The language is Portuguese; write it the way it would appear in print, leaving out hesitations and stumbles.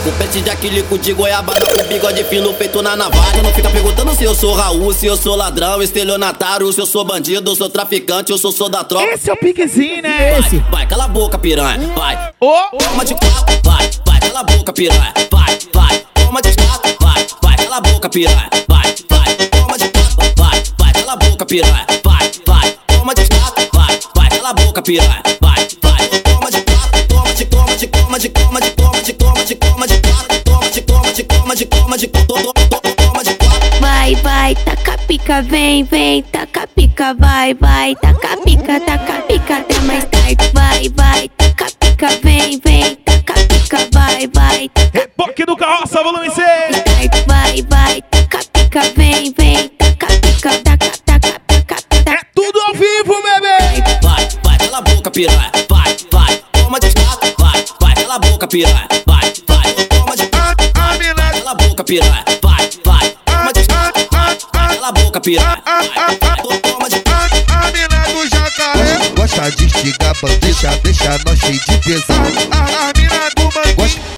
com pente de aquilico de goiabada, com bigode fino feito na navalha. Não fica perguntando se eu sou Raul, se eu sou ladrão, estelionatário, se eu sou bandido, eu sou traficante, eu sou da tropa. Esse é o piquezinho, né? Vai, cala a boca, piranha, vai. Ô, Toma de quatro, vai, cala a boca, piranha, vai. Toma de quatro, vai, cala a boca, piranha, vai. Toma de quatro, vai, cala a boca, piranha, vai. Toma de quatro, vai, cala a boca, piranha, vai. Toma de quatro, toma de quatro, toma de quatro. Vai, taca pica, vem, taca pica, vai, taca pica, até mais tarde. Vai, taca pica, vem, taca pica, vai, taca. reboque do Carroça, volume 6. Vai, taca pica, vem, taca pica, taca. É tudo ao vivo, bebê. Vai, cala a boca, piranha, vai. Toma de quatro, vai, cala a boca, piranha, vai. Toma de quatro, vai, cala a boca, piranha, vai. Toma de quatro, vai, cala a boca, piranha, vai. Toma de quatro. A mina do jacaré gosta de estigar, deixa nós cheio de tesão. A mina do mangue